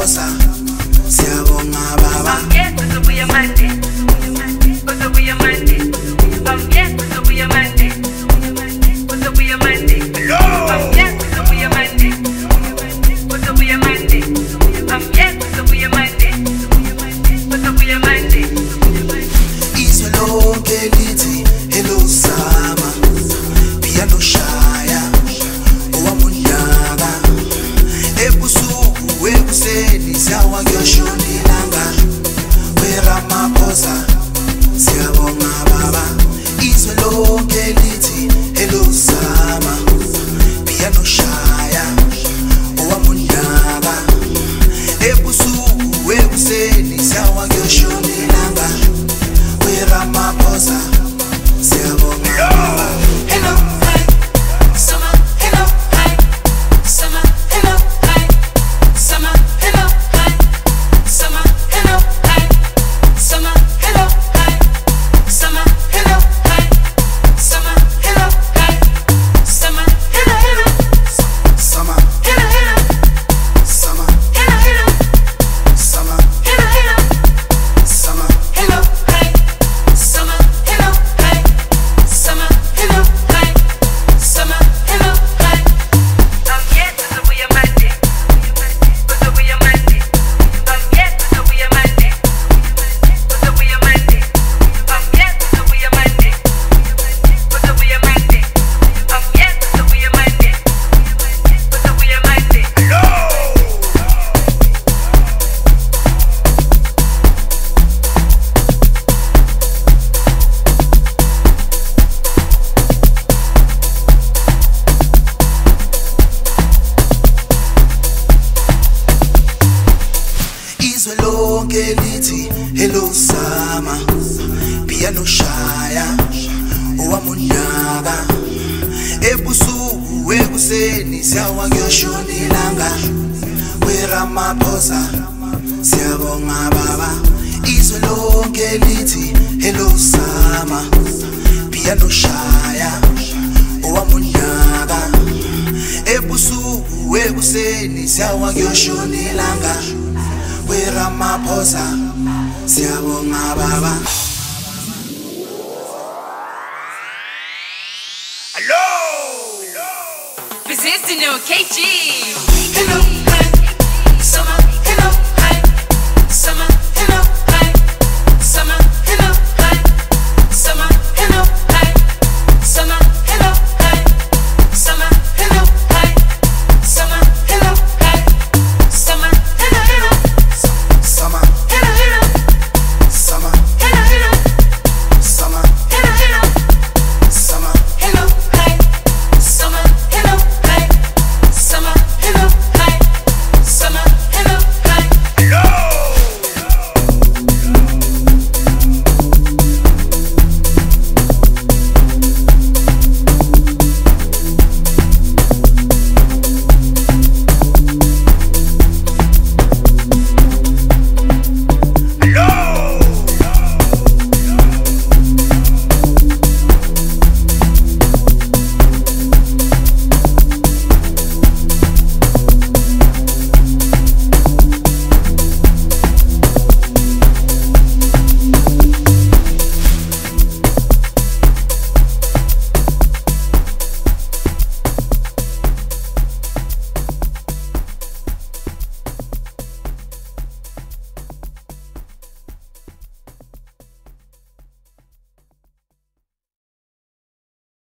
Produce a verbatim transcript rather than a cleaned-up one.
Ramaphosa siyabonga baba. Uzobuya manje, uzobuya manje, uzobuya manje, uzobuya manje, uzobuya manje, uzobuya manje, uzobuya manje, uzobuya manje. Izwe lonke lithi hello sama, piano shaya, owamunyaka, ebusuku ekuseni siyawa kuyoshona ilanga. Ramaphosa siyabonga baba. Izwe lonke lithi hello sama, piano shaya, owamunyaka, ebusuku ekuseni siyawa kuyoshona ilanga. Ramaphosa siyabonga baba. Hello, hi, summer, hello, hi, summer, hello, hi, summer, hello, hi, summer, hello, hi, summer, hello, hi, summer, hello, hi, summer, hello, hi, summer, hello, hello, Summer, hello, hello, summer, hello, hello, summer, hello, hello, summer. hello, hi, summer, hello, hi, summer, hello, hi, summer, hello, hi. Um, yes, uzobuya manje, uzobuya manje. Um, yes, uzobuya manje, uzobuya manje. Um, yes, uzobuya manje, uzobuya manje. Um, yes, uzobuya manje, uzobuya manje. Izwe lonke lithi hello sama, piano shaya, owamunyaka, ebusuku ekuseni siyawa kuyoshona ilanga. Ramaphosa siyabonga baba. Izwe lonke lithi hello sama, piano shaya, owamunyaka, ebusuku ekuseni siyawa kuyoshona ilanga. Ramaphosa siyabonga baba. Resisting no K G. Hello, Summer,